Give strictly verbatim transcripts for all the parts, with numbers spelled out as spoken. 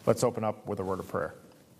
Let's open up with a word of prayer.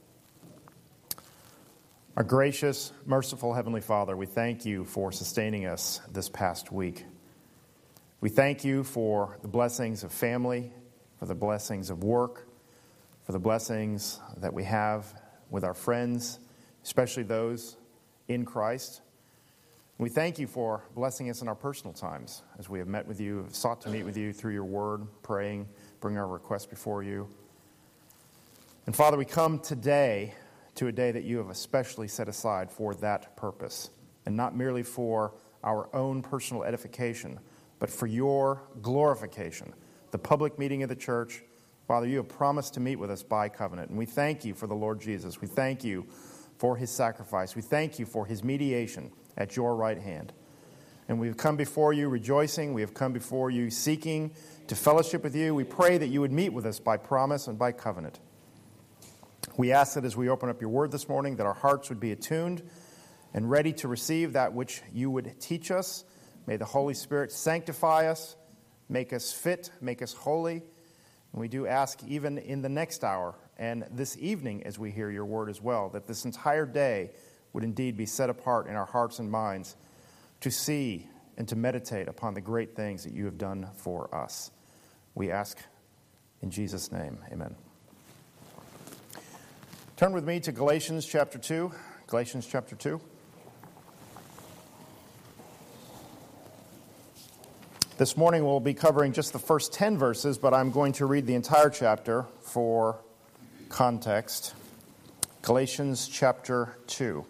Our gracious, merciful Heavenly Father, we thank you for sustaining us this past week. We thank you for the blessings of family, for the blessings of work, for the blessings that we have with our friends, especially those in Christ. We thank you for blessing us in our personal times as we have met with you, sought to meet with you through your word, praying, bring our requests before you. And Father, we come today to a day that you have especially set aside for that purpose, and not merely for our own personal edification, but for your glorification, the public meeting of the church. Father, you have promised to meet with us by covenant, and we thank you for the Lord Jesus. We thank you for his sacrifice. We thank you for his mediation at your right hand. And we've come before you rejoicing. We have come before you seeking to fellowship with you. We pray that you would meet with us by promise and by covenant. We ask that as we open up your word this morning, that our hearts would be attuned and ready to receive that which you would teach us. May the Holy Spirit sanctify us, make us fit, make us holy. And we do ask even in the next hour and this evening as we hear your word as well, that this entire day would indeed be set apart in our hearts and minds to see and to meditate upon the great things that you have done for us. We ask in Jesus' name, amen. Turn with me to Galatians chapter two. Galatians chapter two. This morning we'll be covering just the first ten verses, but I'm going to read the entire chapter for context. Galatians chapter two.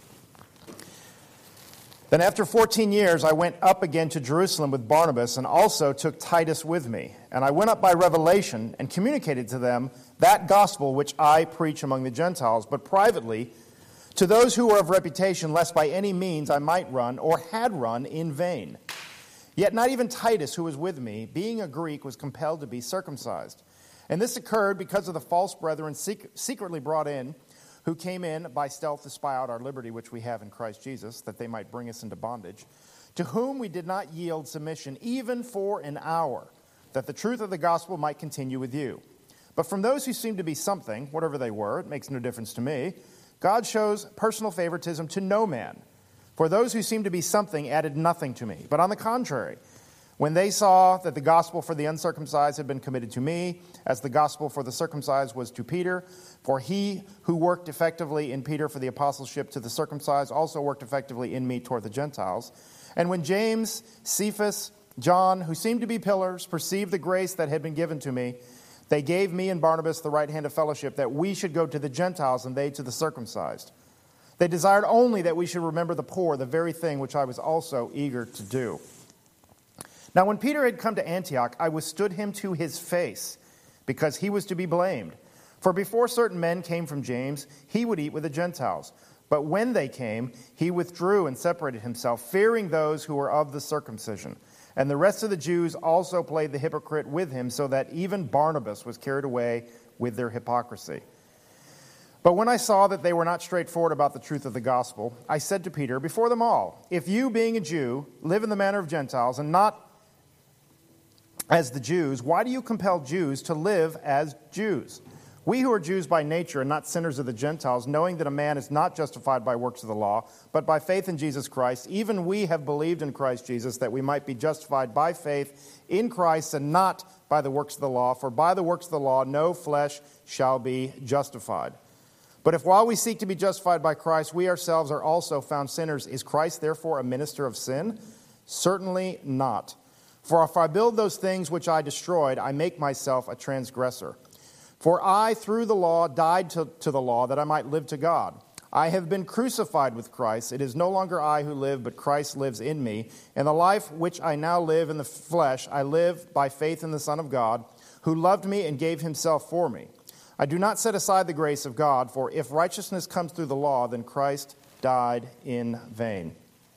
Then after fourteen years I went up again to Jerusalem with Barnabas and also took Titus with me. And I went up by revelation and communicated to them that gospel which I preach among the Gentiles, but privately to those who were of reputation, lest by any means I might run or had run in vain. Yet not even Titus, who was with me, being a Greek, was compelled to be circumcised. And this occurred because of the false brethren secretly brought in, who came in by stealth to spy out our liberty which we have in Christ Jesus, that they might bring us into bondage, to whom we did not yield submission even for an hour, that the truth of the gospel might continue with you. But from those who seemed to be something, whatever they were, it makes no difference to me, God shows personal favoritism to no man. For those who seemed to be something added nothing to me. But on the contrary, when they saw that the gospel for the uncircumcised had been committed to me, as the gospel for the circumcised was to Peter, for he who worked effectively in Peter for the apostleship to the circumcised also worked effectively in me toward the Gentiles. And when James, Cephas, John, who seemed to be pillars, perceived the grace that had been given to me, they gave me and Barnabas the right hand of fellowship, that we should go to the Gentiles and they to the circumcised. They desired only that we should remember the poor, the very thing which I was also eager to do. Now when Peter had come to Antioch, I withstood him to his face, because he was to be blamed. For before certain men came from James, he would eat with the Gentiles. But when they came, he withdrew and separated himself, fearing those who were of the circumcision. And the rest of the Jews also played the hypocrite with him, so that even Barnabas was carried away with their hypocrisy. But when I saw that they were not straightforward about the truth of the gospel, I said to Peter, before them all, if you, being a Jew, live in the manner of Gentiles, and not as the Jews, why do you compel Jews to live as Jews? We who are Jews by nature and not sinners of the Gentiles, knowing that a man is not justified by works of the law, but by faith in Jesus Christ, even we have believed in Christ Jesus, that we might be justified by faith in Christ and not by the works of the law. For by the works of the law no flesh shall be justified. But if while we seek to be justified by Christ, we ourselves are also found sinners, is Christ therefore a minister of sin? Certainly not. For if I build those things which I destroyed, I make myself a transgressor. For I, through the law, died to, to the law, that I might live to God. I have been crucified with Christ. It is no longer I who live, but Christ lives in me. And the life which I now live in the flesh, I live by faith in the Son of God, who loved me and gave himself for me. I do not set aside the grace of God, for if righteousness comes through the law, then Christ died in vain.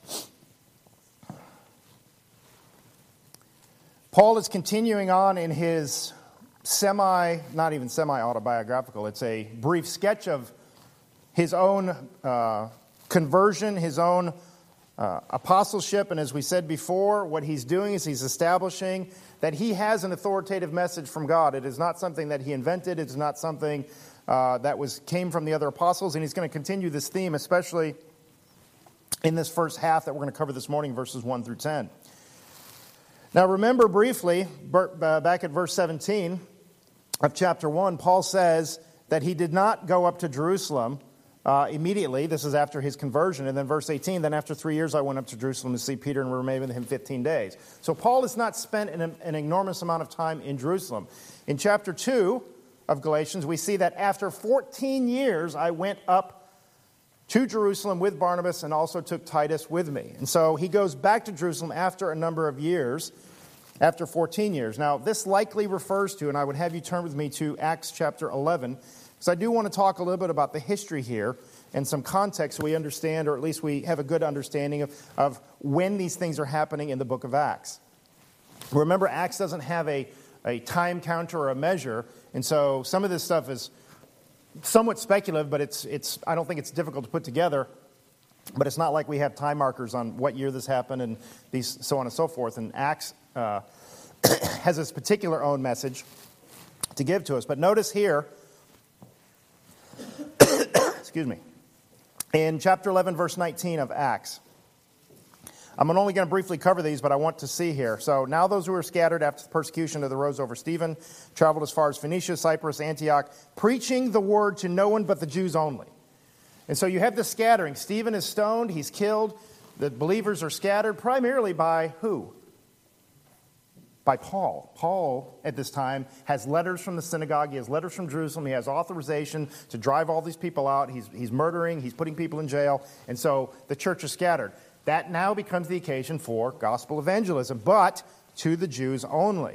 Paul is continuing on in his semi, not even semi-autobiographical, it's a brief sketch of his own uh, conversion, his own uh, apostleship. And as we said before, what he's doing is he's establishing that he has an authoritative message from God. It is not something that he invented. It is not something uh, that was came from the other apostles. And he's going to continue this theme, especially in this first half that we're going to cover this morning, verses one through ten. Now remember briefly, back at verse seventeen of chapter one, Paul says that he did not go up to Jerusalem uh, immediately. This is after his conversion. And then verse eighteen, then after three years I went up to Jerusalem to see Peter and remained with him fifteen days. So Paul has not spent an, an enormous amount of time in Jerusalem. In chapter two of Galatians, we see that after fourteen years I went up to Jerusalem with Barnabas and also took Titus with me. And so he goes back to Jerusalem after a number of years, after fourteen years. Now, this likely refers to, and I would have you turn with me to Acts chapter eleven, because I do want to talk a little bit about the history here and some context so we understand, or at least we have a good understanding of, of when these things are happening in the book of Acts. Remember, Acts doesn't have a, a time counter or a measure, and so some of this stuff is somewhat speculative, but it's it's I don't think it's difficult to put together. But it's not like we have time markers on what year this happened and these so on and so forth. And Acts uh, has this particular own message to give to us. But notice here, excuse me, in chapter eleven, verse nineteen of Acts. I'm only going to briefly cover these, but I want to see here. So now those who were scattered after the persecution of the rose over Stephen traveled as far as Phoenicia, Cyprus, Antioch, preaching the word to no one but the Jews only. And so you have this scattering. Stephen is stoned, he's killed. The believers are scattered primarily by who? By Paul. Paul, at this time, has letters from the synagogue. He has letters from Jerusalem. He has authorization to drive all these people out. He's, he's murdering. He's putting people in jail. And so the church is scattered. That now becomes the occasion for gospel evangelism, but to the Jews only.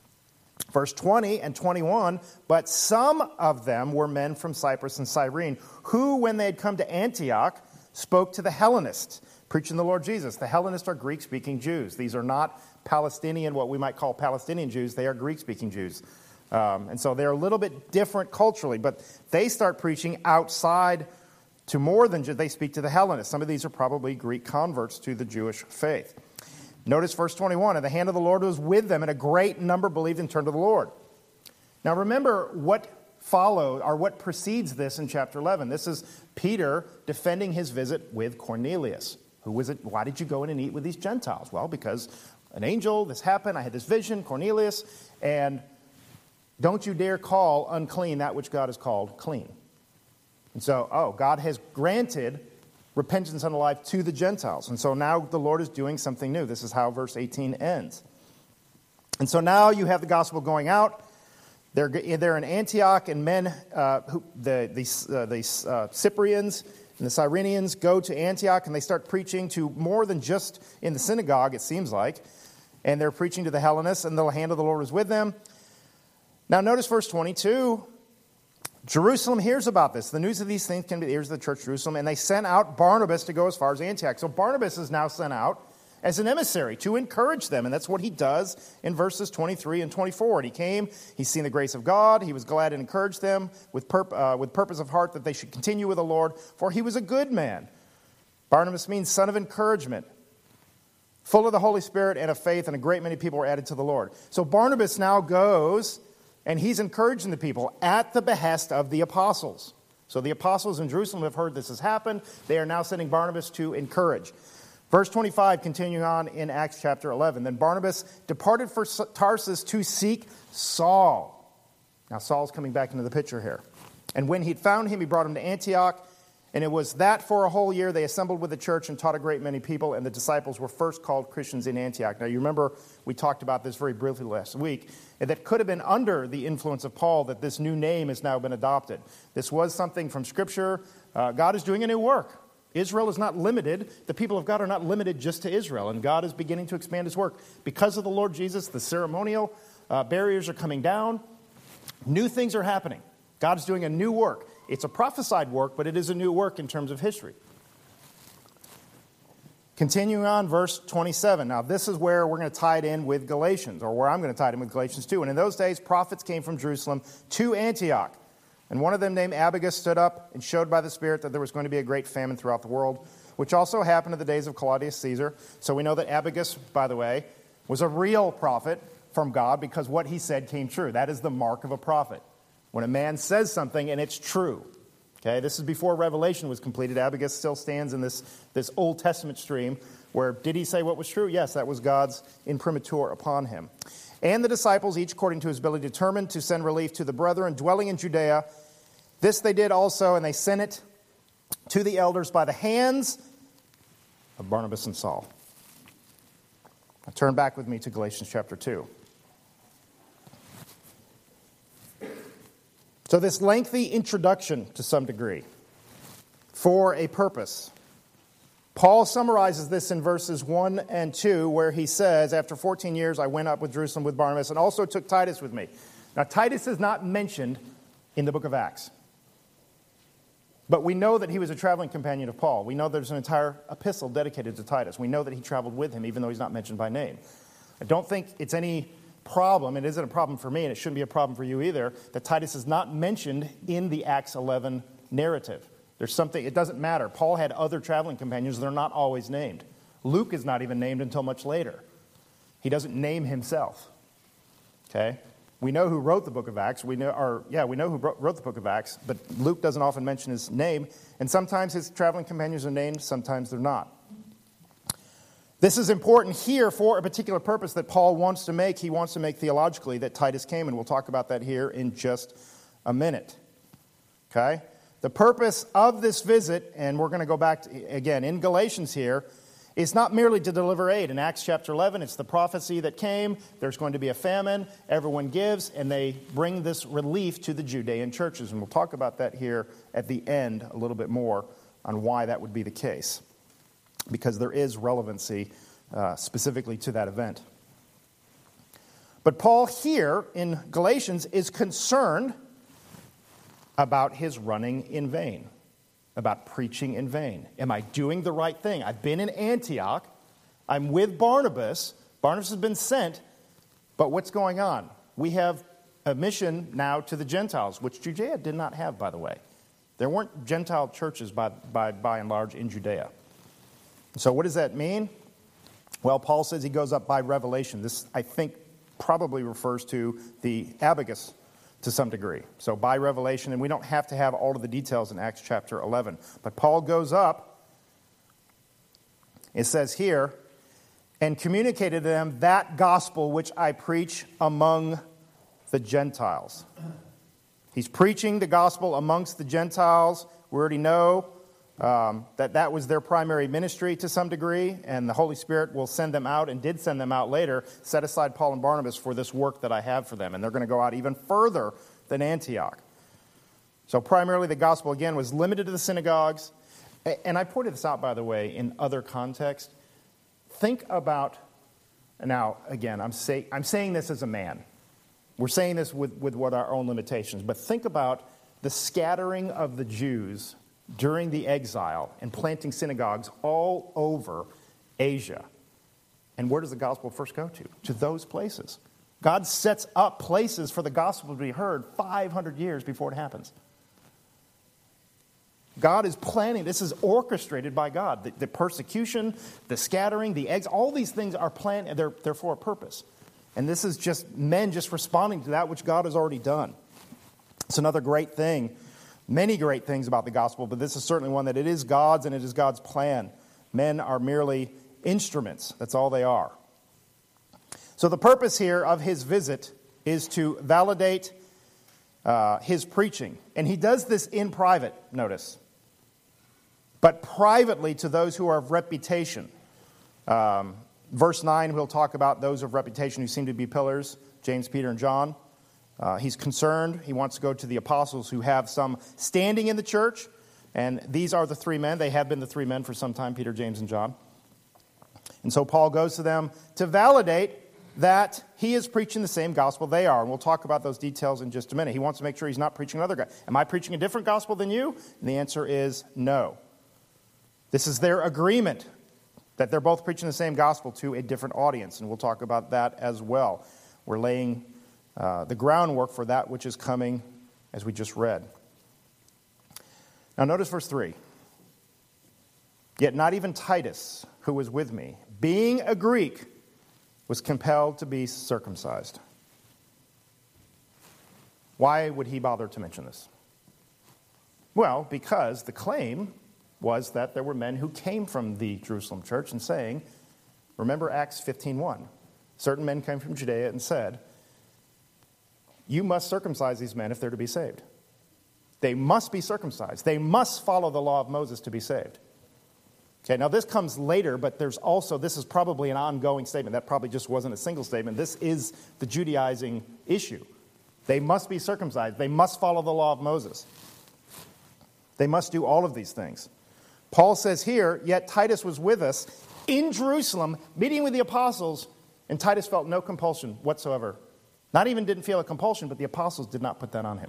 Verse twenty and twenty-one, but some of them were men from Cyprus and Cyrene, who, when they had come to Antioch, spoke to the Hellenists, preaching the Lord Jesus. The Hellenists are Greek-speaking Jews. These are not Palestinian, what we might call Palestinian Jews. They are Greek-speaking Jews. Um, and so they're a little bit different culturally, but they start preaching outside to more than just, they speak to the Hellenists. Some of these are probably Greek converts to the Jewish faith. Notice verse twenty-one, and the hand of the Lord was with them, and a great number believed and turned to the Lord. Now remember what followed, or what precedes this in chapter eleven. This is Peter defending his visit with Cornelius. Who was it? Why did you go in and eat with these Gentiles? Well, because an angel, this happened, I had this vision, Cornelius, and don't you dare call unclean that which God has called clean. And so, oh, God has granted repentance unto life to the Gentiles. And so now the Lord is doing something new. This is how verse eighteen ends. And so now you have the gospel going out. They're, they're in Antioch, and men, uh, who, the, the, uh, the uh, Cyprians and the Cyrenians go to Antioch, and they start preaching to more than just in the synagogue, it seems like. And they're preaching to the Hellenists, and the hand of the Lord was with them. Now notice verse twenty-two. Jerusalem hears about this. The news of these things came to the ears of the church of Jerusalem, and they sent out Barnabas to go as far as Antioch. So Barnabas is now sent out as an emissary to encourage them, and that's what he does in verses twenty-three and twenty-four. And he came, he's seen the grace of God, he was glad to encourage them with, purp- uh, with purpose of heart that they should continue with the Lord, for he was a good man. Barnabas means son of encouragement, full of the Holy Spirit and of faith, and a great many people were added to the Lord. So Barnabas now goes, and he's encouraging the people at the behest of the apostles. So the apostles in Jerusalem have heard this has happened. They are now sending Barnabas to encourage. Verse twenty-five, continuing on in Acts chapter eleven. Then Barnabas departed for Tarsus to seek Saul. Now Saul's coming back into the picture here. And when he'd found him, he brought him to Antioch. And it was that for a whole year they assembled with the church and taught a great many people, and the disciples were first called Christians in Antioch. Now you remember we talked about this very briefly last week, and that could have been under the influence of Paul that this new name has now been adopted. This was something from Scripture. Uh, God is doing a new work. Israel is not limited. The people of God are not limited just to Israel, and God is beginning to expand his work. Because of the Lord Jesus, the ceremonial uh, barriers are coming down. New things are happening. God is doing a new work. It's a prophesied work, but it is a new work in terms of history. Continuing on, verse twenty-seven. Now, this is where we're going to tie it in with Galatians, or where I'm going to tie it in with Galatians two. And in those days, prophets came from Jerusalem to Antioch. And one of them, named Abagus, stood up and showed by the Spirit that there was going to be a great famine throughout the world. which also happened in the days of Claudius Caesar. So we know that Abagus, by the way, was a real prophet from God because what he said came true. That is the mark of a prophet. When a man says something and it's true. Okay, this is before Revelation was completed. Abagus still stands in this, this Old Testament stream where did he say what was true? Yes, that was God's imprimatur upon him. And the disciples, each according to his ability, determined to send relief to the brethren dwelling in Judea. This they did also, and they sent it to the elders by the hands of Barnabas and Saul. Now turn back with me to Galatians chapter two. So this lengthy introduction, to some degree, for a purpose. Paul summarizes this in verses one and two, where he says, after fourteen years I went up with Jerusalem with Barnabas and also took Titus with me. Now Titus is not mentioned in the book of Acts. But we know that he was a traveling companion of Paul. We know there's an entire epistle dedicated to Titus. We know that he traveled with him, even though he's not mentioned by name. I don't think it's any problem, it isn't a problem for me, and it shouldn't be a problem for you either, that Titus is not mentioned in the Acts eleven narrative. There's something, it doesn't matter. Paul had other traveling companions, they're not always named. Luke is not even named until much later. He doesn't name himself. Okay? We know who wrote the book of Acts. We know, or yeah, we know who wrote the book of Acts, but Luke doesn't often mention his name, and sometimes his traveling companions are named, sometimes they're not. This is important here for a particular purpose that Paul wants to make. He wants to make theologically that Titus came, and we'll talk about that here in just a minute. Okay? The purpose of this visit, and we're going to go back to, again in Galatians here, is not merely to deliver aid. In Acts chapter eleven, it's the prophecy that came. There's going to be a famine. Everyone gives, and they bring this relief to the Judean churches. And we'll talk about that here at the end a little bit more on why that would be the case, because there is relevancy uh, specifically to that event. But Paul here in Galatians is concerned about his running in vain, about preaching in vain. Am I doing the right thing? I've been in Antioch. I'm with Barnabas. Barnabas has been sent. But what's going on? We have a mission now to the Gentiles, which Judea did not have, by the way. There weren't Gentile churches by, by, by and large in Judea. So what does that mean? Well, Paul says he goes up by revelation. This, I think, probably refers to the Abagus to some degree. So by revelation, and we don't have to have all of the details in Acts chapter eleven. But Paul goes up, it says here, and communicated to them that gospel which I preach among the Gentiles. He's preaching the gospel amongst the Gentiles. We already know um, that that was their primary ministry to some degree, and the Holy Spirit will send them out, and did send them out later, set aside Paul and Barnabas for this work that I have for them. And they're going to go out even further than Antioch. So primarily the gospel, again, was limited to the synagogues. And I pointed this out, by the way, in other contexts. Think about, now, again, I'm, say, I'm saying this as a man. We're saying this with, with what our own limitations. But think about the scattering of the Jews during the exile and planting synagogues all over Asia. And where does the gospel first go to? To those places. God sets up places for the gospel to be heard five hundred years before it happens. God is planning. This is orchestrated by God. The, the persecution, the scattering, the eggs, all these things are planned. They're, they're for a purpose. And this is just men just responding to that which God has already done. It's another great thing. Many great things about the gospel, but this is certainly one that it is God's and it is God's plan. Men are merely instruments. That's all they are. So the purpose here of his visit is to validate uh, his preaching. And he does this in private, notice. But privately to those who are of reputation. Um, verse nine, we'll talk about those of reputation who seem to be pillars, James, Peter, and John. Uh, he's concerned. He wants to go to the apostles who have some standing in the church. And these are the three men. They have been the three men for some time, Peter, James, and John. And so Paul goes to them to validate that he is preaching the same gospel they are. And we'll talk about those details in just a minute. He wants to make sure he's not preaching another guy. Am I preaching a different gospel than you? And the answer is no. This is their agreement that they're both preaching the same gospel to a different audience. And we'll talk about that as well. We're laying uh, the groundwork for that which is coming as we just read. Now notice verse three. Yet not even Titus, who was with me, being a Greek, was compelled to be circumcised. Why would he bother to mention this? Well, because the claim was that there were men who came from the Jerusalem church and saying, remember Acts fifteen one, certain men came from Judea and said, you must circumcise these men if they're to be saved. They must be circumcised. They must follow the law of Moses to be saved. Okay, now this comes later, but there's also, this is probably an ongoing statement. That probably just wasn't a single statement. This is the Judaizing issue. They must be circumcised. They must follow the law of Moses. They must do all of these things. Paul says here, yet Titus was with us in Jerusalem, meeting with the apostles, and Titus felt no compulsion whatsoever. Not even didn't feel a compulsion, but the apostles did not put that on him.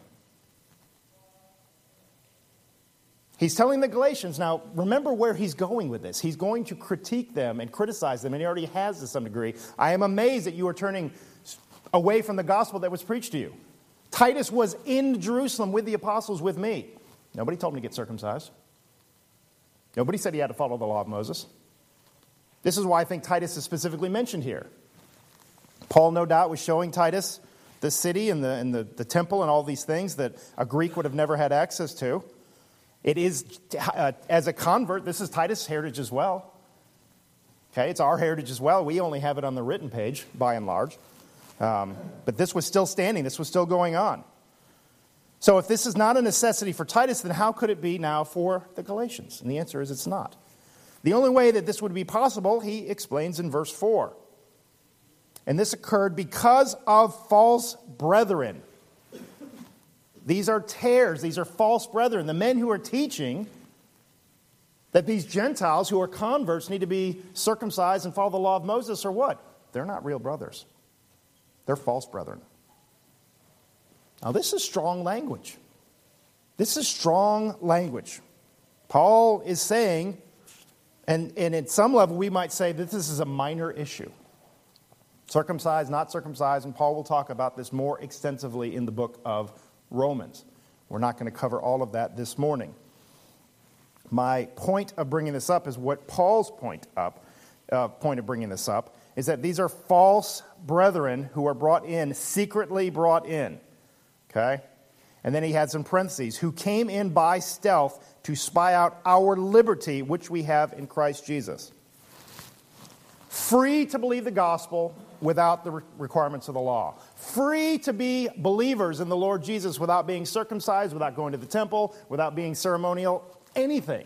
He's telling the Galatians, now remember where he's going with this. He's going to critique them and criticize them, and he already has to some degree. I am amazed that you are turning away from the gospel that was preached to you. Titus was in Jerusalem with the apostles with me. Nobody told him to get circumcised. Nobody said he had to follow the law of Moses. This is why I think Titus is specifically mentioned here. Paul, no doubt, was showing Titus the city and the, and the, the temple and all these things that a Greek would have never had access to. It is, uh, as a convert, this is Titus' heritage as well. Okay, it's our heritage as well. We only have it on the written page, by and large. Um, but this was still standing. This was still going on. So if this is not a necessity for Titus, then how could it be now for the Galatians? And the answer is it's not. The only way that this would be possible, he explains in verse four. And this occurred because of false brethren. These are tares. These are false brethren. The men who are teaching that these Gentiles who are converts need to be circumcised and follow the law of Moses are what? They're not real brothers. They're false brethren. Now this is strong language. This is strong language. Paul is saying, and, and at some level we might say that this is a minor issue. Circumcised, not circumcised, and Paul will talk about this more extensively in the book of Romans. We're not going to cover all of that this morning. My point of bringing this up is what Paul's point up, uh, point of bringing this up is that these are false brethren who are brought in, secretly brought in. Okay? And then he had some parentheses, who came in by stealth to spy out our liberty, which we have in Christ Jesus. Free to believe the gospel without the requirements of the law. Free to be believers in the Lord Jesus without being circumcised, without going to the temple, without being ceremonial, anything.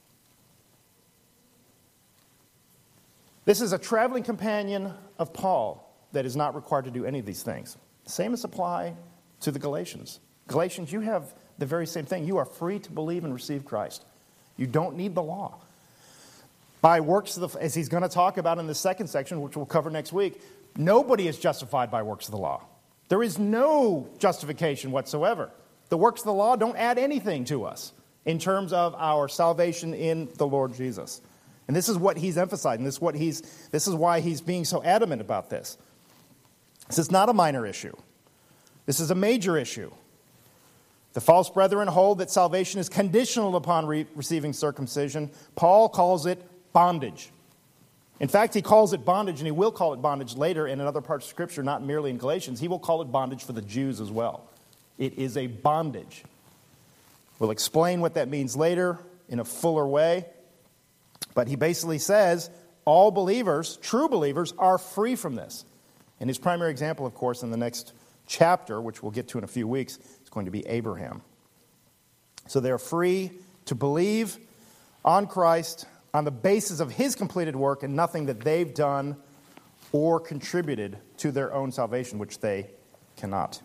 This is a traveling companion of Paul that is not required to do any of these things. The same is applied to the Galatians. Galatians, you have the very same thing. You are free to believe and receive Christ. You don't need the law. By works of the, as he's going to talk about in the second section, which we'll cover next week, nobody is justified by works of the law. There is no justification whatsoever. The works of the law don't add anything to us in terms of our salvation in the Lord Jesus. And this is what he's emphasizing. This is what he's. This is why he's being so adamant about this. This is not a minor issue. This is a major issue. The false brethren hold that salvation is conditional upon re- receiving circumcision. Paul calls it bondage. In fact, he calls it bondage, and he will call it bondage later in other parts of Scripture, not merely in Galatians. He will call it bondage for the Jews as well. It is a bondage. We'll explain what that means later in a fuller way. But he basically says all believers, true believers, are free from this. And his primary example, of course, in the next chapter, which we'll get to in a few weeks, is going to be Abraham. So they're free to believe on Christ on the basis of his completed work and nothing that they've done or contributed to their own salvation, which they cannot.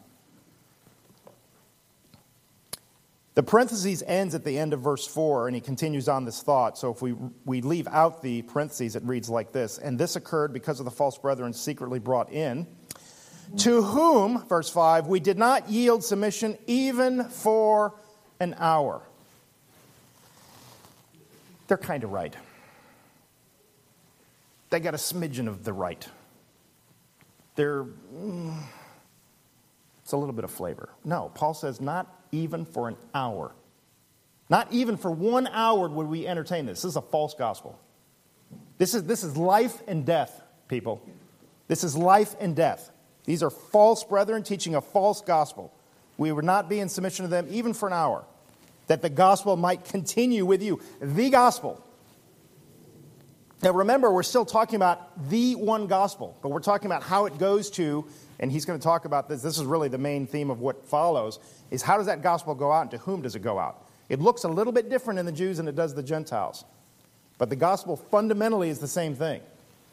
The parentheses ends at the end of verse four, and he continues on this thought. So if we, we leave out the parentheses, it reads like this. And this occurred because of the false brethren secretly brought in, to whom, verse five, we did not yield submission even for an hour. They're kind of right. They got a smidgen of the right. They're, mm, it's a little bit of flavor. No, Paul says not even for an hour. Not even for one hour would we entertain this. This is a false gospel. This is, this is life and death, people. This is life and death. These are false brethren teaching a false gospel. We would not be in submission to them even for an hour, that the gospel might continue with you. The gospel. Now remember, we're still talking about the one gospel, but we're talking about how it goes to, and he's going to talk about this. This is really the main theme of what follows, is how does that gospel go out and to whom does it go out? It looks a little bit different in the Jews than it does the Gentiles. But the gospel fundamentally is the same thing.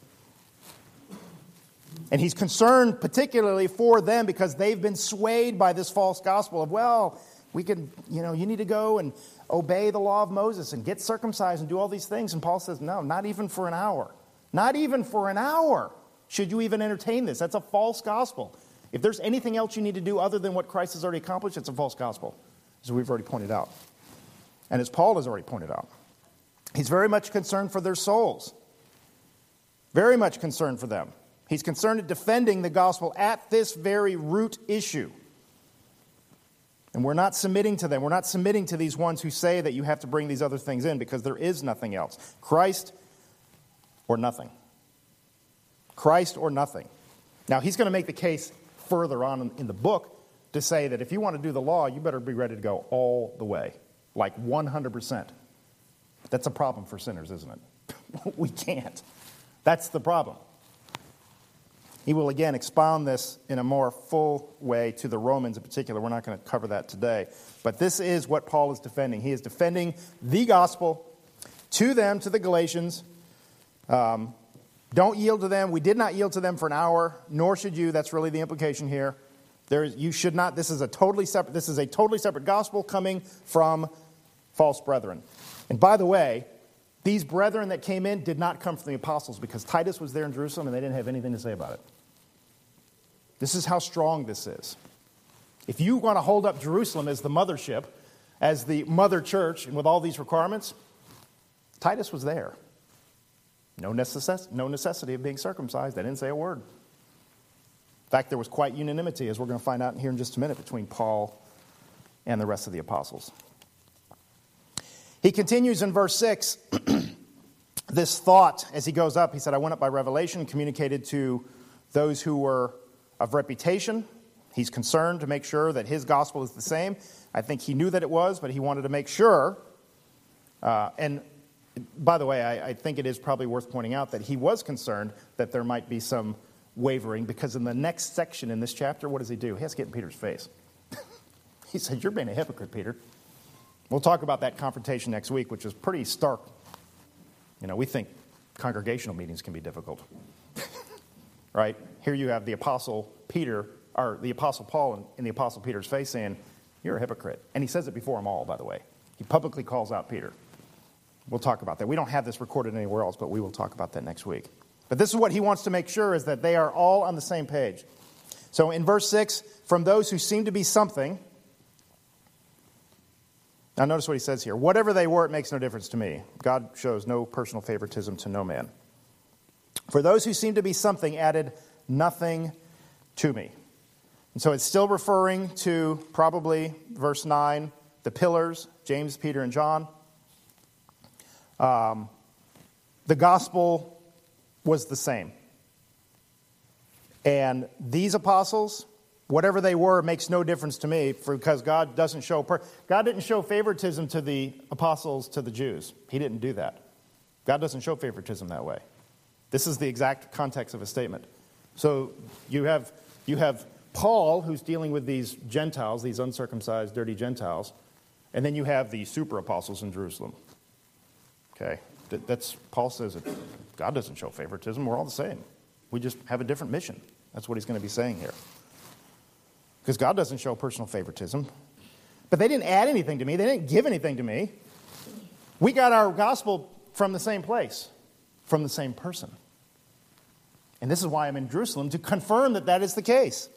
And he's concerned particularly for them because they've been swayed by this false gospel of, well, we can, you know, you need to go and obey the law of Moses and get circumcised and do all these things. And Paul says, no, not even for an hour. Not even for an hour should you even entertain this. That's a false gospel. If there's anything else you need to do other than what Christ has already accomplished, it's a false gospel, as we've already pointed out. And as Paul has already pointed out, he's very much concerned for their souls. Very much concerned for them. He's concerned at defending the gospel at this very root issue. And we're not submitting to them. We're not submitting to these ones who say that you have to bring these other things in because there is nothing else. Christ or nothing. Christ or nothing. Now, he's going to make the case further on in the book to say that if you want to do the law, you better be ready to go all the way. Like one hundred percent. That's a problem for sinners, isn't it? We can't. That's the problem. He will again expound this in a more full way to the Romans in particular. We're not going to cover that today. But this is what Paul is defending. He is defending the gospel to them, to the Galatians. Um, don't yield to them. We did not yield to them for an hour, nor should you. That's really the implication here. There, you should not. This is a totally separate. This is a totally separate gospel coming from false brethren. And by the way, these brethren that came in did not come from the apostles because Titus was there in Jerusalem and they didn't have anything to say about it. This is how strong this is. If you want to hold up Jerusalem as the mothership, as the mother church, and with all these requirements, Titus was there. No necess- no necessity of being circumcised. They didn't say a word. In fact, there was quite unanimity, as we're going to find out here in just a minute, between Paul and the rest of the apostles. He continues in verse six, this thought as he goes up. He said, I went up by revelation, communicated to those who were of reputation. He's concerned to make sure that his gospel is the same. I think he knew that it was, but he wanted to make sure. Uh, and by the way, I, I think it is probably worth pointing out that he was concerned that there might be some wavering, because in the next section in this chapter, what does he do? He has to get in Peter's face. He said, you're being a hypocrite, Peter. We'll talk about that confrontation next week, which is pretty stark. You know, we think congregational meetings can be difficult. Right? Here you have the Apostle Peter, or the Apostle Paul in, in the Apostle Peter's face saying, you're a hypocrite. And he says it before them all, by the way. He publicly calls out Peter. We'll talk about that. We don't have this recorded anywhere else, but we will talk about that next week. But this is what he wants to make sure, is that they are all on the same page. So in verse six, from those who seem to be something. Now notice what he says here. Whatever they were, it makes no difference to me. God shows no personal favoritism to no man. For those who seem to be something added nothing to me. And so it's still referring to probably verse nine, the pillars, James, Peter, and John. Um, the gospel was the same. And these apostles, whatever they were, makes no difference to me, for, because God doesn't show per- God didn't show favoritism to the apostles to the Jews. He didn't do that. God doesn't show favoritism that way. This is the exact context of a statement. So you have you have Paul, who's dealing with these Gentiles, these uncircumcised, dirty Gentiles, and then you have the super apostles in Jerusalem. Okay, that's Paul says that God doesn't show favoritism. We're all the same. We just have a different mission. That's what he's going to be saying here. Because God doesn't show personal favoritism. But they didn't add anything to me. They didn't give anything to me. We got our gospel from the same place, from the same person. And this is why I'm in Jerusalem, to confirm that that is the case.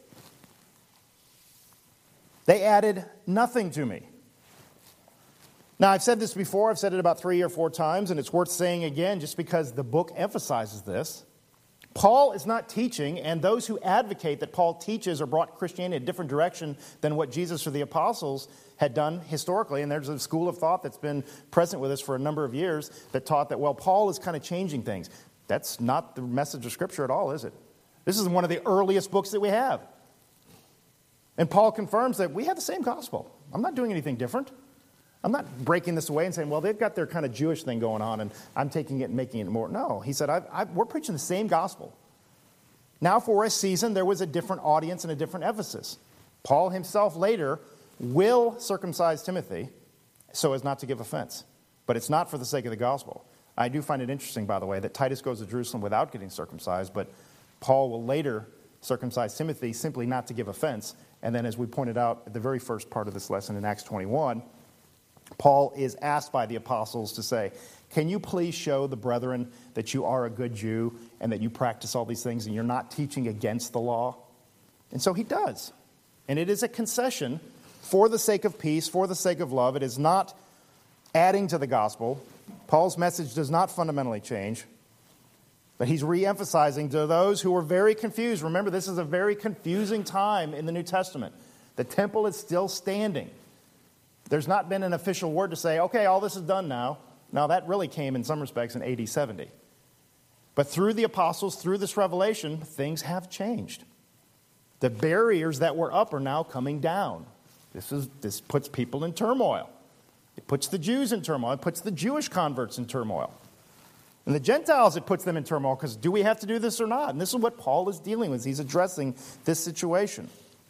They added nothing to me. Now, I've said this before. I've said it about three or four times, and it's worth saying again just because the book emphasizes this. Paul is not teaching, and those who advocate that Paul teaches or brought Christianity in a different direction than what Jesus or the apostles had done historically, and there's a school of thought that's been present with us for a number of years that taught that, well, Paul is kind of changing things. That's not the message of Scripture at all, is it? This is one of the earliest books that we have. And Paul confirms that we have the same gospel. I'm not doing anything different. I'm not breaking this away and saying, well, they've got their kind of Jewish thing going on, and I'm taking it and making it more. No, he said, I, I, we're preaching the same gospel. Now, for a season, there was a different audience and a different emphasis. Paul himself later will circumcise Timothy so as not to give offense. But it's not for the sake of the gospel. I do find it interesting, by the way, that Titus goes to Jerusalem without getting circumcised, but Paul will later circumcise Timothy simply not to give offense. And then, as we pointed out at the very first part of this lesson in Acts twenty-one, Paul is asked by the apostles to say, can you please show the brethren that you are a good Jew and that you practice all these things and you're not teaching against the law? And so he does. And it is a concession for the sake of peace, for the sake of love. It is not adding to the gospel. Paul's message does not fundamentally change. But he's re-emphasizing to those who were very confused. Remember, this is a very confusing time in the New Testament. The temple is still standing. There's not been an official word to say, okay, all this is done now. Now, that really came in some respects in A D seventy. But through the apostles, through this revelation, things have changed. The barriers that were up are now coming down. This is this puts people in turmoil. It puts the Jews in turmoil. It puts the Jewish converts in turmoil. And the Gentiles, it puts them in turmoil because do we have to do this or not? And this is what Paul is dealing with. He's addressing this situation.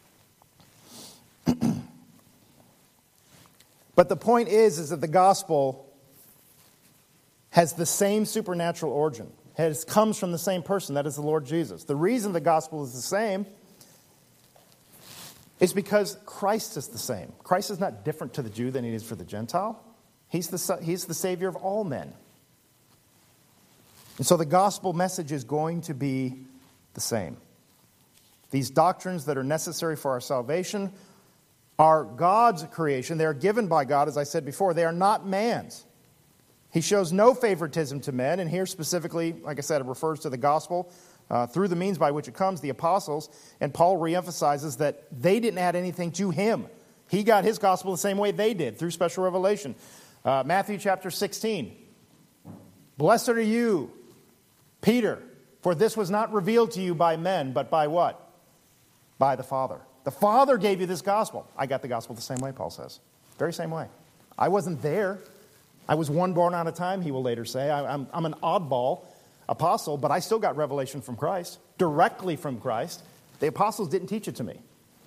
But the point is, is that the gospel has the same supernatural origin. It comes from the same person, that is the Lord Jesus. The reason the gospel is the same is because Christ is the same. Christ is not different to the Jew than he is for the Gentile. He's the, he's the Savior of all men. And so the gospel message is going to be the same. These doctrines that are necessary for our salvation are God's creation. They are given by God, as I said before. They are not man's. He shows no favoritism to men, and here specifically, like I said, it refers to the gospel uh, through the means by which it comes, the apostles, and Paul reemphasizes that they didn't add anything to him. He got his gospel the same way they did, through special revelation. Uh, Matthew chapter sixteen. Blessed are you, Peter, for this was not revealed to you by men, but by what? By the Father. The Father gave you this gospel. I got the gospel the same way, Paul says. Very same way. I wasn't there. I was one born out of time, he will later say. I, I'm, I'm an oddball apostle, but I still got revelation from Christ, directly from Christ. The apostles didn't teach it to me.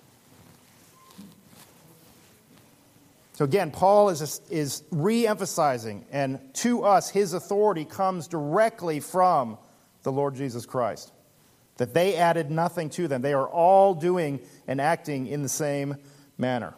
So again, Paul is, is re-emphasizing, and to us, his authority comes directly from the Lord Jesus Christ. That they added nothing to them. They are all doing and acting in the same manner.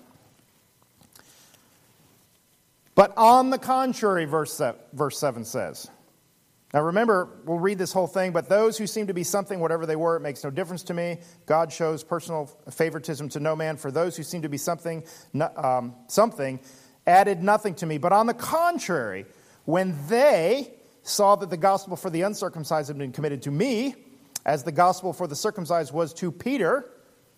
But on the contrary, verse seven says. Now remember, we'll read this whole thing, but those who seem to be something, whatever they were, it makes no difference to me. God shows personal favoritism to no man. For those who seem to be something, um, something, added nothing to me. But on the contrary, when they saw that the gospel for the uncircumcised had been committed to me, as the gospel for the circumcised was to Peter.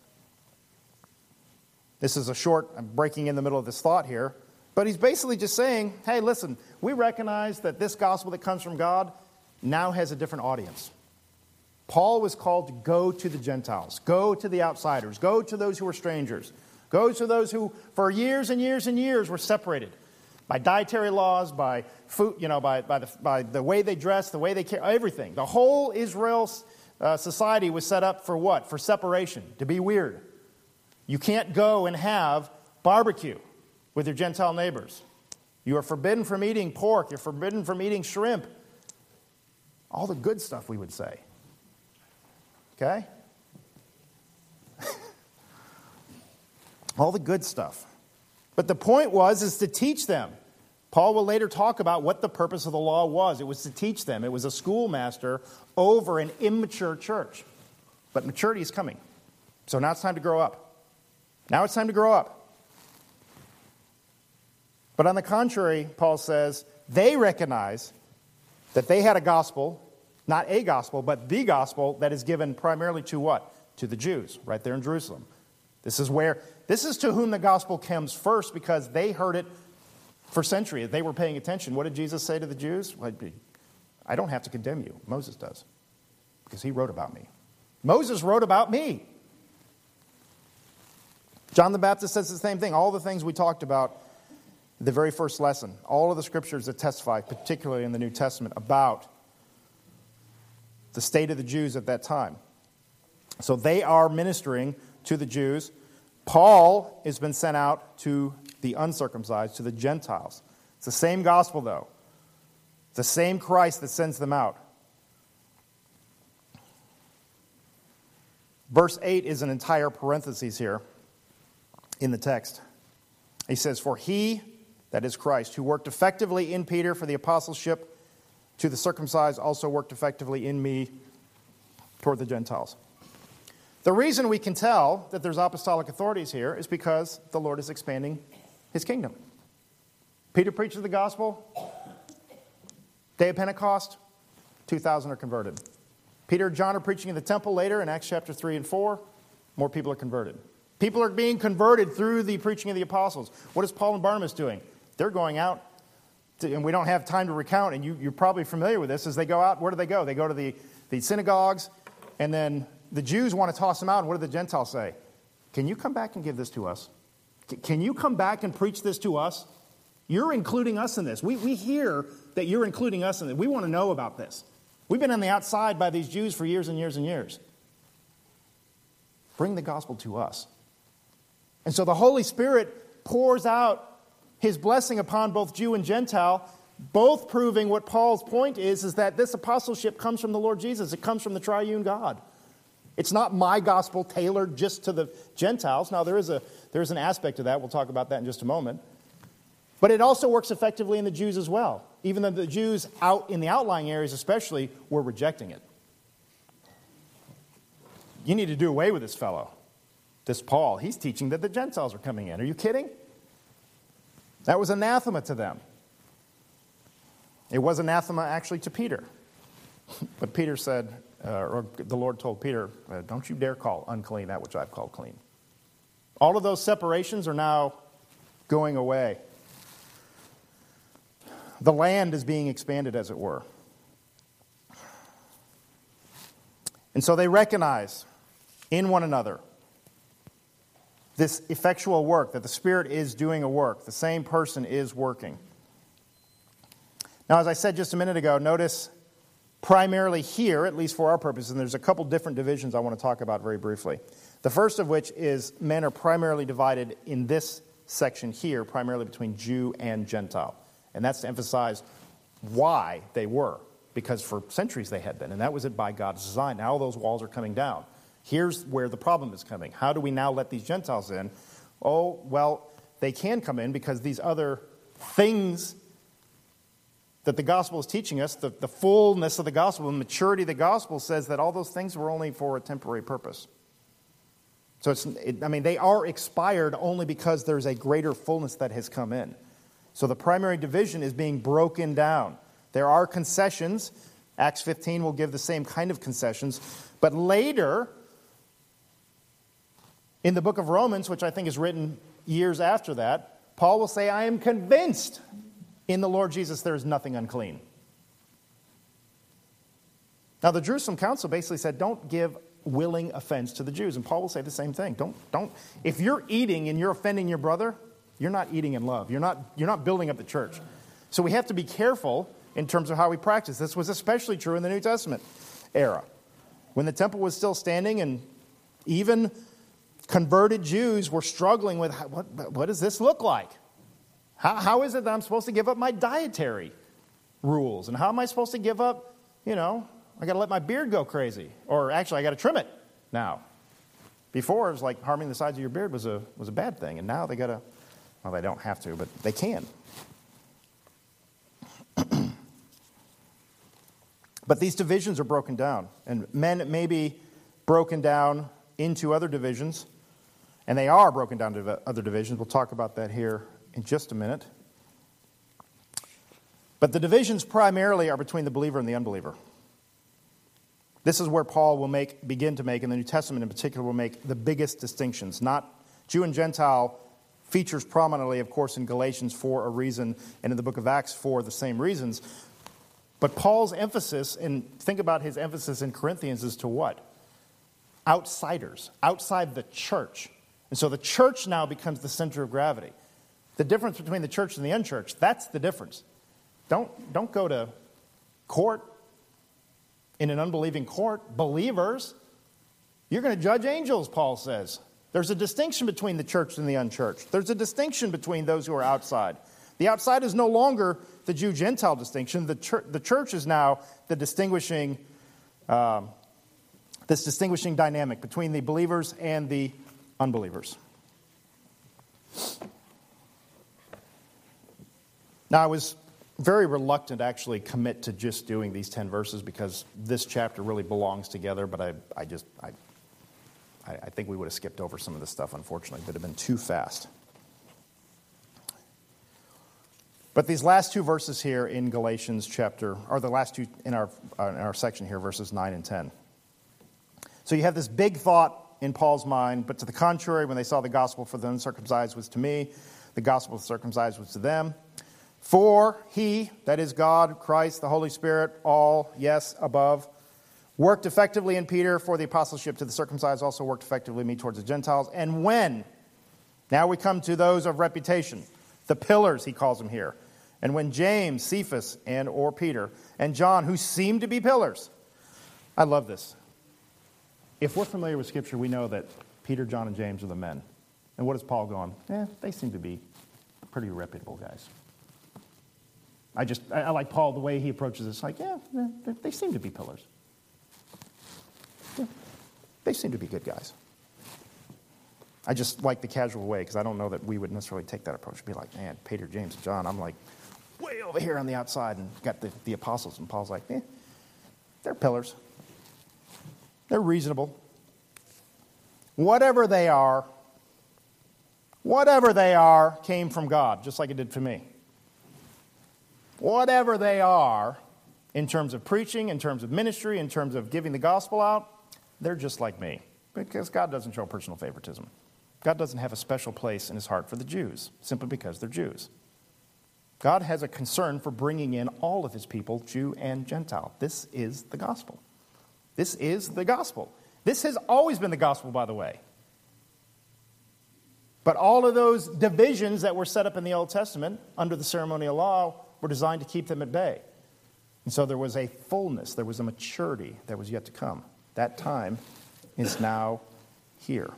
This is a short, I'm breaking in the middle of this thought here. But he's basically just saying, hey, listen, we recognize that this gospel that comes from God now has a different audience. Paul was called to go to the Gentiles, go to the outsiders, go to those who were strangers, go to those who for years and years and years were separated by dietary laws, by food, you know, by, by, the, by the way they dressed, the way they care, everything. The whole Israel's Uh, society was set up for what? For separation, to be weird. You can't go and have barbecue with your Gentile neighbors. You are forbidden from eating pork. You're forbidden from eating shrimp. All the good stuff, we would say. Okay? All the good stuff. But the point was, is to teach them. Paul will later talk about what the purpose of the law was. It was to teach them. It was a schoolmaster over an immature church. But maturity is coming. So now it's time to grow up. Now it's time to grow up. But on the contrary, Paul says, they recognize that they had a gospel, Not a gospel, but the gospel that is given primarily to what? To the Jews, right there in Jerusalem. This is where, this is to whom the gospel comes first because they heard it for centuries. They were paying attention. What did Jesus say to the Jews? I don't have to condemn you. Moses does. Because he wrote about me. Moses wrote about me. John the Baptist says the same thing. All the things we talked about in the very first lesson. All of the scriptures that testify, particularly in the New Testament, about the state of the Jews at that time. So they are ministering to the Jews. Paul has been sent out to the uncircumcised, to the Gentiles. It's the same gospel, though. It's the same Christ that sends them out. Verse eight is an entire parenthesis here in the text. He says, "For he," that is Christ, "who worked effectively in Peter for the apostleship to the circumcised, also worked effectively in me toward the Gentiles." The reason we can tell that there's apostolic authorities here is because the Lord is expanding his kingdom. Peter preaches the gospel. Day of Pentecost, two thousand are converted. Peter and John are preaching in the temple later in Acts chapter three and four. More people are converted. People are being converted through the preaching of the apostles. What is Paul and Barnabas doing? They're going out, to, and we don't have time to recount, and you, you're probably familiar with this. As they go out, where do they go? They go to the, the synagogues, and then the Jews want to toss them out, and what do the Gentiles say? Can you come back and give this to us? Can you come back and preach this to us? You're including us in this. We, we hear that you're including us in it. We want to know about this. We've been on the outside by these Jews for years and years and years. Bring the gospel to us. And so the Holy Spirit pours out his blessing upon both Jew and Gentile, both proving what Paul's point is, is that this apostleship comes from the Lord Jesus. It comes from the triune God. It's not my gospel tailored just to the Gentiles. Now, there is a there is an aspect of that. We'll talk about that in just a moment. But it also works effectively in the Jews as well, even though the Jews out in the outlying areas especially were rejecting it. You need to do away with this fellow, this Paul. He's teaching that the Gentiles are coming in. Are you kidding? That was anathema to them. It was anathema actually to Peter. But Peter said, uh, or the Lord told Peter, uh, don't you dare call unclean that which I've called clean. All of those separations are now going away. The land is being expanded, as it were. And so they recognize in one another this effectual work, that the Spirit is doing a work. The same person is working. Now, as I said just a minute ago, notice primarily here, at least for our purposes, and there's a couple different divisions I want to talk about very briefly. The first of which is men are primarily divided in this section here, primarily between Jew and Gentile. And that's to emphasize why they were, because for centuries they had been, and that was it by God's design. Now those walls are coming down. Here's where the problem is coming. How do we now let these Gentiles in? Oh, well, they can come in because these other things that the gospel is teaching us, the, the fullness of the gospel, the maturity of the gospel says that all those things were only for a temporary purpose. So, it's, it, I mean, they are expired only because there's a greater fullness that has come in. So the primary division is being broken down. There are concessions. Acts fifteen will give the same kind of concessions. But later, in the book of Romans, which I think is written years after that, Paul will say, I am convinced in the Lord Jesus there is nothing unclean. Now the Jerusalem Council basically said, don't give willing offense to the Jews. And Paul will say the same thing. Don't, don't, if you're eating and you're offending your brother, you're not eating in love. You're not, you're not building up the church. So we have to be careful in terms of how we practice. This was especially true in the New Testament era, when the temple was still standing and even converted Jews were struggling with, what, what does this look like? How, how is it that I'm supposed to give up my dietary rules? And how am I supposed to give up, you know, I got to let my beard go crazy. Or actually, I got to trim it now. Before, it was like harming the sides of your beard was a was a bad thing. And now they got to, well, they don't have to, but they can. But these divisions are broken down. And men may be broken down into other divisions. And they are broken down to other divisions. We'll talk about that here in just a minute. But the divisions primarily are between the believer and the unbeliever. This is where Paul will make, begin to make, and the New Testament in particular will make the biggest distinctions. Not Jew and Gentile features prominently, of course, in Galatians for a reason, and in the book of Acts for the same reasons. But Paul's emphasis, and think about his emphasis in Corinthians, is to what? Outsiders, outside the church. And so the church now becomes the center of gravity. The difference between the church and the unchurched, that's the difference. Don't, don't go to court in an unbelieving court. Believers, you're going to judge angels, Paul says. There's a distinction between the church and the unchurched. There's a distinction between those who are outside. The outside is no longer the Jew-Gentile distinction. The church, the church is now the distinguishing, um, this distinguishing dynamic between the believers and the unbelievers. Now, I was very reluctant to actually commit to just doing these ten verses because this chapter really belongs together, but I, I just, I, I think we would have skipped over some of this stuff, unfortunately. It would have been too fast. But these last two verses here in Galatians chapter, or the last two in our, uh, in our section here, verses nine and ten. So you have this big thought in Paul's mind, but to the contrary, when they saw the gospel for the uncircumcised was to me, the gospel of the circumcised was to them. For he, that is God, Christ, the Holy Spirit, all, yes, above, worked effectively in Peter for the apostleship to the circumcised, also worked effectively in me towards the Gentiles. And when, now we come to those of reputation, the pillars, he calls them here. And when James, Cephas, and or Peter, and John, who seem to be pillars. I love this. If we're familiar with Scripture, we know that Peter, John, and James are the men. And what is Paul going? Eh, they seem to be pretty reputable guys. I just, I, I like Paul, the way he approaches this. Like, yeah, they, they seem to be pillars. Yeah, they seem to be good guys. I just like the casual way, because I don't know that we would necessarily take that approach. Be like, man, Peter, James, and John, I'm like way over here on the outside and got the, the apostles. And Paul's like, eh, they're pillars. They're reasonable. Whatever they are, whatever they are came from God, just like it did for me. Whatever they are, in terms of preaching, in terms of ministry, in terms of giving the gospel out, they're just like me. Because God doesn't show personal favoritism. God doesn't have a special place in his heart for the Jews, simply because they're Jews. God has a concern for bringing in all of his people, Jew and Gentile. This is the gospel. This is the gospel. This has always been the gospel, by the way. But all of those divisions that were set up in the Old Testament under the ceremonial law were designed to keep them at bay. And so there was a fullness, there was a maturity that was yet to come. That time is now here.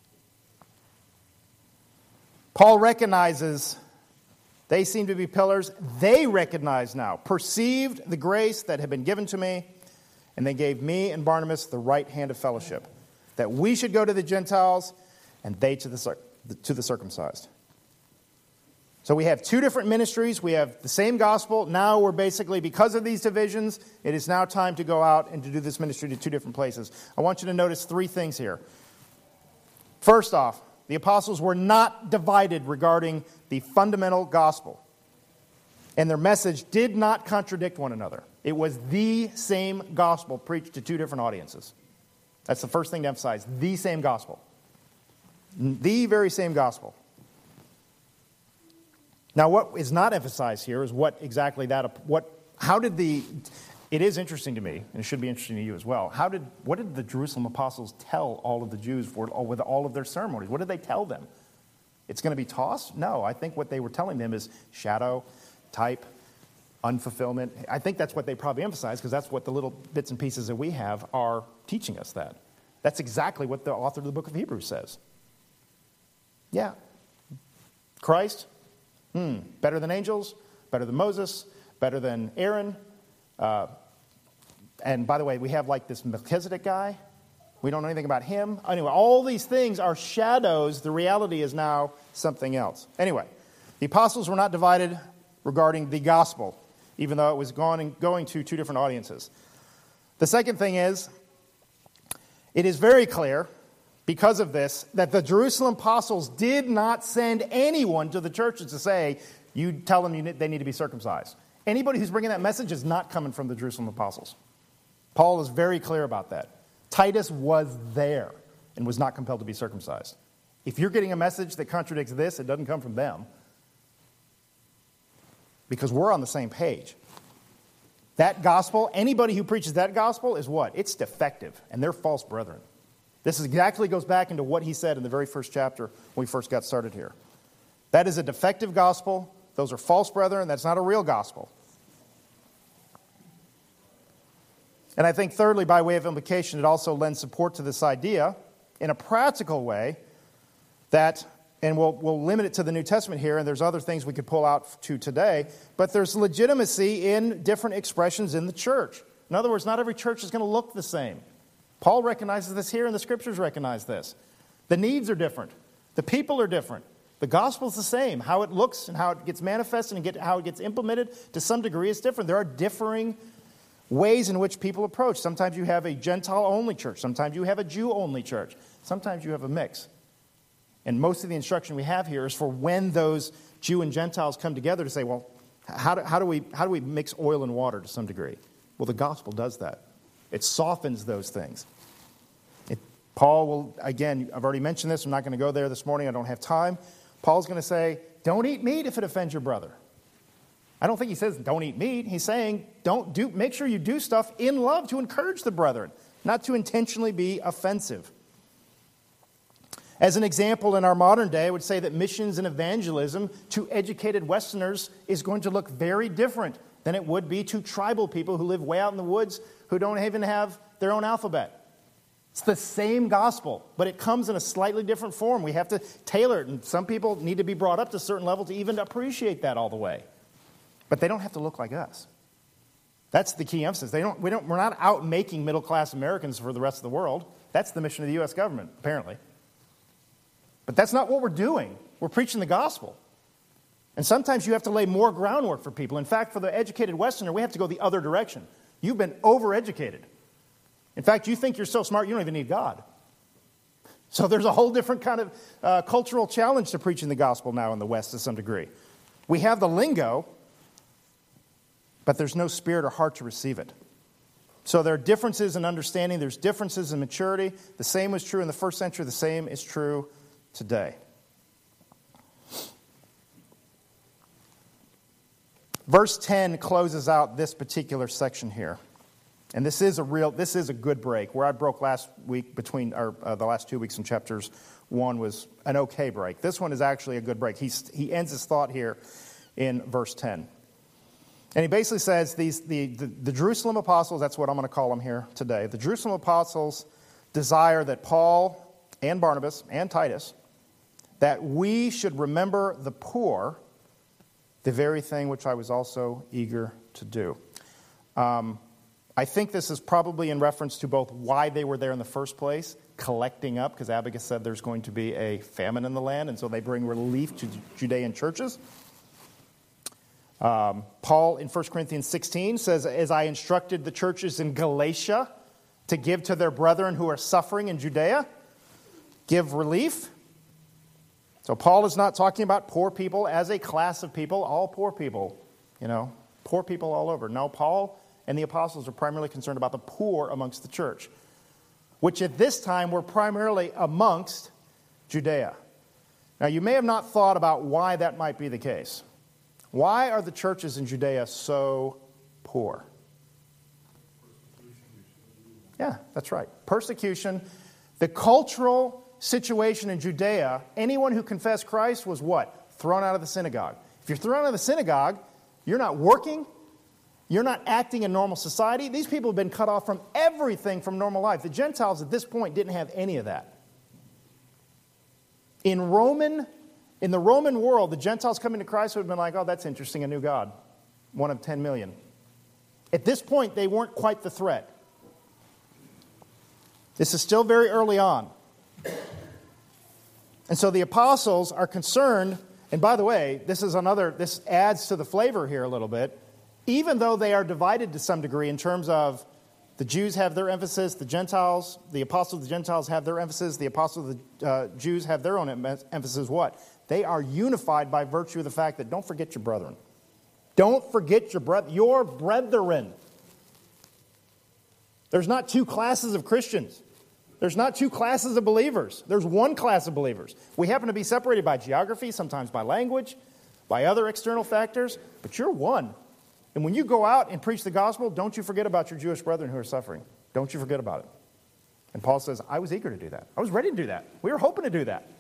Paul recognizes they seem to be pillars. They recognize now, perceived the grace that had been given to me, and they gave me and Barnabas the right hand of fellowship, that we should go to the Gentiles and they to the, to the circumcised. So we have two different ministries. We have the same gospel. Now we're basically, because of these divisions, it is now time to go out and to do this ministry to two different places. I want you to notice three things here. First off, the apostles were not divided regarding the fundamental gospel. And their message did not contradict one another. It was the same gospel preached to two different audiences. That's the first thing to emphasize. The same gospel. The very same gospel. Now, what is not emphasized here is what exactly that, what, how did the, it is interesting to me, and it should be interesting to you as well, how did, what did the Jerusalem apostles tell all of the Jews for, with all of their ceremonies? What did they tell them? It's going to be tossed? No, I think what they were telling them is shadow, type, unfulfillment. I think that's what they probably emphasize, because that's what the little bits and pieces that we have are teaching us that. That's exactly what the author of the book of Hebrews says. Yeah. Christ, hmm, better than angels, better than Moses, better than Aaron. Uh, and by the way, we have like this Melchizedek guy. We don't know anything about him. Anyway, all these things are shadows. The reality is now something else. Anyway, the apostles were not divided regarding the gospel, even though it was going, going to two different audiences. The second thing is, it is very clear, because of this, that the Jerusalem apostles did not send anyone to the churches to say, you tell them you, they need to be circumcised. Anybody who's bringing that message is not coming from the Jerusalem apostles. Paul is very clear about that. Titus was there and was not compelled to be circumcised. If you're getting a message that contradicts this, it doesn't come from them. Because we're on the same page. That gospel, anybody who preaches that gospel is what? It's defective, and they're false brethren. This exactly goes back into what he said in the very first chapter when we first got started here. That is a defective gospel. Those are false brethren. That's not a real gospel. And I think thirdly, by way of implication, it also lends support to this idea in a practical way that, and we'll, we'll limit it to the New Testament here, and there's other things we could pull out to today, but there's legitimacy in different expressions in the church. In other words, not every church is going to look the same. Paul recognizes this here, and the Scriptures recognize this. The needs are different. The people are different. The gospel's the same. How it looks and how it gets manifested and get, how it gets implemented to some degree is different. There are differing ways in which people approach. Sometimes you have a Gentile-only church. Sometimes you have a Jew-only church. Sometimes you have a mix. And most of the instruction we have here is for when those Jew and Gentiles come together to say, well, how do, how do we how do we mix oil and water to some degree? Well, the gospel does that. It softens those things. It, Paul will, again, I've already mentioned this. I'm not going to go there this morning. I don't have time. Paul's going to say, don't eat meat if it offends your brother. I don't think he says don't eat meat. He's saying don't do. Make sure you do stuff in love to encourage the brethren, not to intentionally be offensive. As an example, in our modern day, I would say that missions and evangelism to educated Westerners is going to look very different than it would be to tribal people who live way out in the woods who don't even have their own alphabet. It's the same gospel, but it comes in a slightly different form. We have to tailor it, and some people need to be brought up to a certain level to even appreciate that all the way. But they don't have to look like us. That's the key emphasis. They don't, we don't, we're not out making middle-class Americans for the rest of the world. That's the mission of the U S government, apparently. But that's not what we're doing. We're preaching the gospel. And sometimes you have to lay more groundwork for people. In fact, for the educated Westerner, we have to go the other direction. You've been overeducated. In fact, you think you're so smart, you don't even need God. So there's a whole different kind of uh, cultural challenge to preaching the gospel now in the West to some degree. We have the lingo, but there's no spirit or heart to receive it. So there are differences in understanding. There's differences in maturity. The same was true in the first century. The same is true today. Verse ten closes out this particular section here. And this is a real, this is a good break. Where I broke last week between, or uh, the last two weeks in chapters one was an okay break. This one is actually a good break. He's, he ends his thought here in verse ten. And he basically says these the, the, the Jerusalem apostles, that's what I'm going to call them here today. The Jerusalem apostles desire that Paul and Barnabas and Titus, that we should remember the poor, the very thing which I was also eager to do. Um, I think this is probably in reference to both why they were there in the first place, collecting up, because Abacus said there's going to be a famine in the land, and so they bring relief to Judean churches. Um, Paul in First Corinthians sixteen says, as I instructed the churches in Galatia to give to their brethren who are suffering in Judea, give relief. So Paul is not talking about poor people as a class of people, all poor people, you know, poor people all over. No, Paul and the apostles are primarily concerned about the poor amongst the church, which at this time were primarily amongst Judea. Now, you may have not thought about why that might be the case. Why are the churches in Judea so poor? Yeah, that's right. Persecution. The cultural situation in Judea, anyone who confessed Christ was what? Thrown out of the synagogue. If you're thrown out of the synagogue, you're not working, you're not acting in normal society. These people have been cut off from everything from normal life. The Gentiles at this point didn't have any of that. In Roman, in the Roman world, the Gentiles coming to Christ would have been like, oh, that's interesting, a new God, one of ten million. At this point, they weren't quite the threat. This is still very early on. And so the apostles are concerned, and by the way, this is another, this adds to the flavor here a little bit, even though they are divided to some degree in terms of the Jews have their emphasis, the Gentiles, the apostles of the Gentiles have their emphasis, the apostles of the uh, Jews have their own emphasis, what? They are unified by virtue of the fact that don't forget your brethren. Don't forget your, bre- your brethren. There's not two classes of Christians. There's not two classes of believers. There's one class of believers. We happen to be separated by geography, sometimes by language, by other external factors, but you're one. And when you go out and preach the gospel, don't you forget about your Jewish brethren who are suffering. Don't you forget about it. And Paul says, I was eager to do that. I was ready to do that. We were hoping to do that.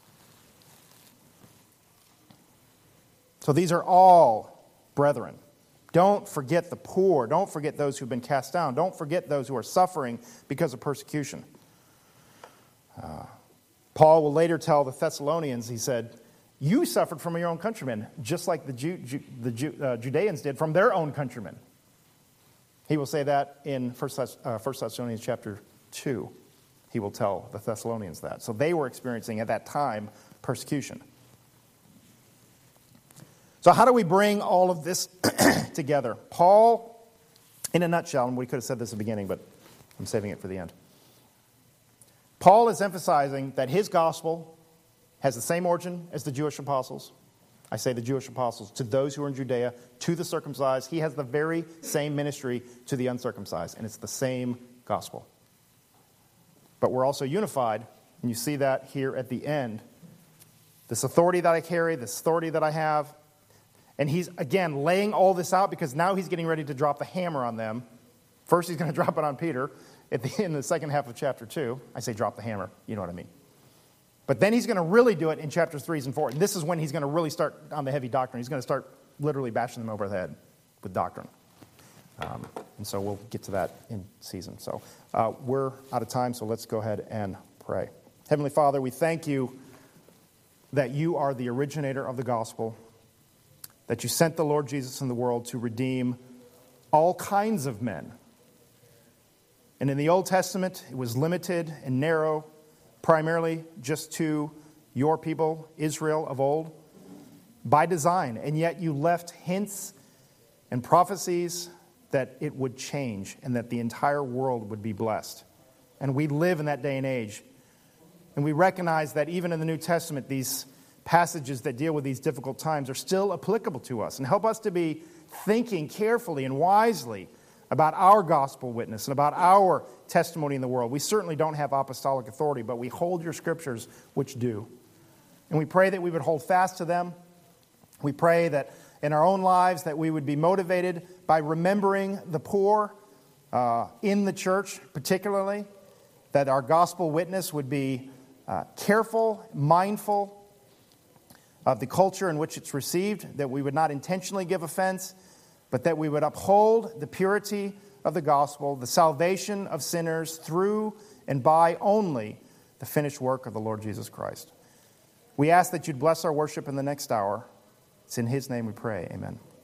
So these are all brethren. Don't forget the poor. Don't forget those who've been cast down. Don't forget those who are suffering because of persecution. Uh, Paul will later tell the Thessalonians, he said, you suffered from your own countrymen, just like the, Jew, Jew, the Jew, uh, Judeans did from their own countrymen. He will say that in First uh, Thessalonians chapter two. He will tell the Thessalonians that. So they were experiencing at that time persecution. So how do we bring all of this together? Paul, in a nutshell, and we could have said this at the beginning, but I'm saving it for the end. Paul is emphasizing that his gospel has the same origin as the Jewish apostles. I say the Jewish apostles, to those who are in Judea, to the circumcised. He has the very same ministry to the uncircumcised, and it's the same gospel. But we're also unified, and you see that here at the end. This authority that I carry, this authority that I have, and he's, again, laying all this out because now he's getting ready to drop the hammer on them. First, he's going to drop it on Peter at the, in the second half of chapter two. I say drop the hammer, you know what I mean. But then he's going to really do it in chapters three and four. And this is when he's going to really start on the heavy doctrine. He's going to start literally bashing them over the head with doctrine. Um, and so we'll get to that in season. So uh, we're out of time, so let's go ahead and pray. Heavenly Father, we thank you that you are the originator of the gospel, that you sent the Lord Jesus in the world to redeem all kinds of men. And in the Old Testament, it was limited and narrow, primarily just to your people, Israel of old, by design. And yet you left hints and prophecies that it would change and that the entire world would be blessed. And we live in that day and age. And we recognize that even in the New Testament, these passages that deal with these difficult times are still applicable to us and help us to be thinking carefully and wisely about our gospel witness and about our testimony in the world. We certainly don't have apostolic authority, but we hold your scriptures, which do. And we pray that we would hold fast to them. We pray that in our own lives that we would be motivated by remembering the poor uh, in the church, particularly, that our gospel witness would be uh, careful, mindful of the culture in which it's received, that we would not intentionally give offense, but that we would uphold the purity of the gospel, the salvation of sinners through and by only the finished work of the Lord Jesus Christ. We ask that you'd bless our worship in the next hour. It's in his name we pray. Amen.